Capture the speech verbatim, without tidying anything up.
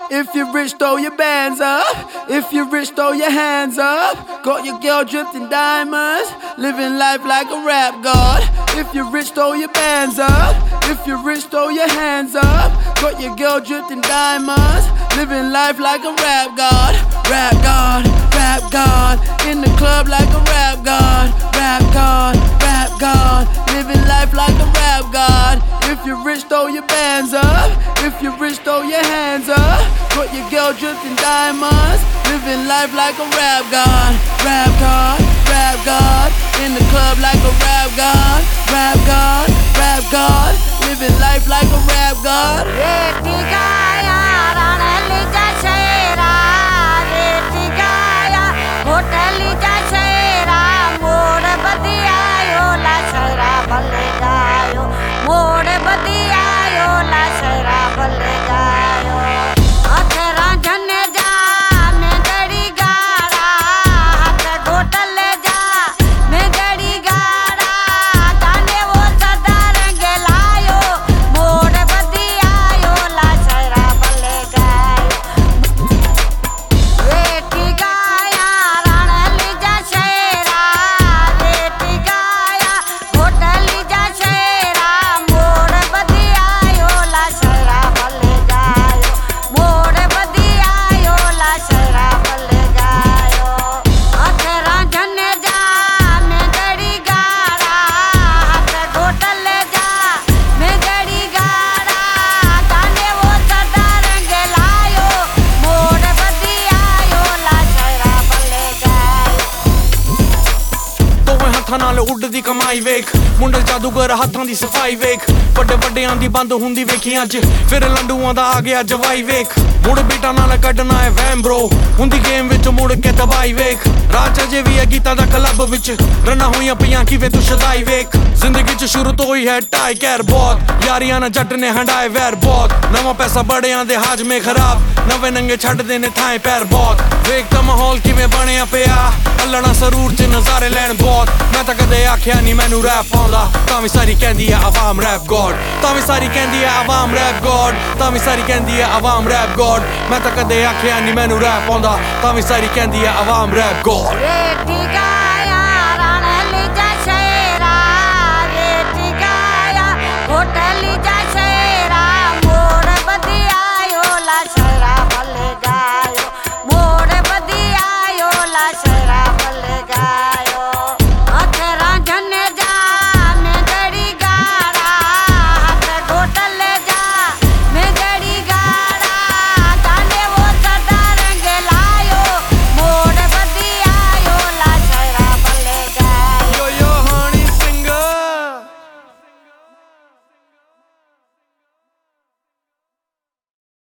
If you're rich, throw your bands up. If you're rich, throw your hands up. Got your girl dripped in diamonds, living life like a rap god. If you're rich, throw your bands up. If you're rich, throw your hands up. Got your girl dripped in diamonds, living life like a rap god. Rap god, rap god. In the club like a rap god. Rap god, rap god. Living life like a rap god. If you're rich, throw your bands up. If you're rich, throw your hands up. Got your girl dripped in diamonds, living life like a rap god. Rap god, rap god. In the club like a rap god. Rap god, rap god. Living life like a rap god. नाल उड़दी कमाई वेख मुंडे जादूगर हाथां दी सफाई वेख बड़े बड़ियां दी बंद हुंदी वेखी अज फिर लंडूआं दा आ गया जवाई वेख मुड़ बीटा नाल कड्डना है वैम ब्रो हुंदी गेम विच मुड़ के दबाई वेख राज अजे भी है गीता दा क्लब विच रना होइयां पियां किवें तू शदाई वेख जिंदगी च शुरू तो ही है टाई कैर बहुत यारियां ना जट ने हंडाए वैर बहुत नवा पैसा बड़ियां दे हाजमे खराब नवे नंगे छड्ड दे ने थाए पैर बहुत वेख दा माहौल किवें बनिया पिया अल्लना सरूर च नजारे लैन बहुत मैं तां कदे आखिया नहीं मैनू रैप आउंदा तां वी सारी कहंदी है आवाम रैप गॉड तां वी सारी कहंदी है आवाम रैप गॉड तां वी सारी कहंदी है आवाम रैप गॉड मैं तां कदे आखिया नहीं मैनू रैप आउंदा तां वी सारी कहंदी है आवाम रैप गॉड।